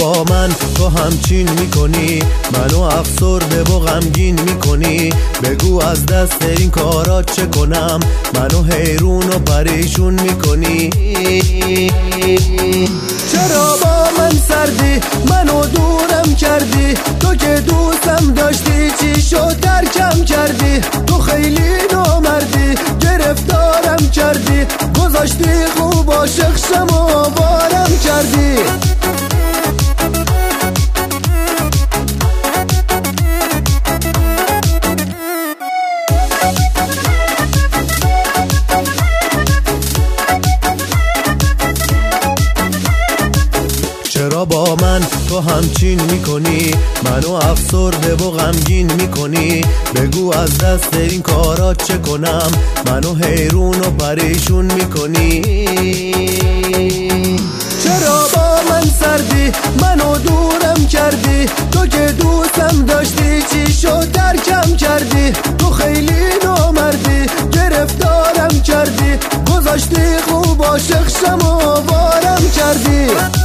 با من تو همچین میکنی؟ منو افسرده و غمگین میکنی. بگو از دست این کارات چه کنم؟ منو حیرون و پریشون میکنی. چرا با من سردی؟ منو دورم کردی. تو که دوستم داشتی چی شد ترکم کردی؟ تو خیلی نامردی، گرفتارم کردی. گذاشتی خوب عاشق شم و بارم کردی. چرا با من تو همچین میکنی؟ منو افسرده و غمگین میکنی. بگو از دست این کارات چه کنم؟ منو حیرون و پریشون میکنی. چرا با من سردی؟ منو دورم کردی. تو که دوستم داشتی چی شد ترکم کردی؟ تو خیلی نامردی، گرفتارم کردی. گذاشتی خوب عاشق شم و بارم کردی.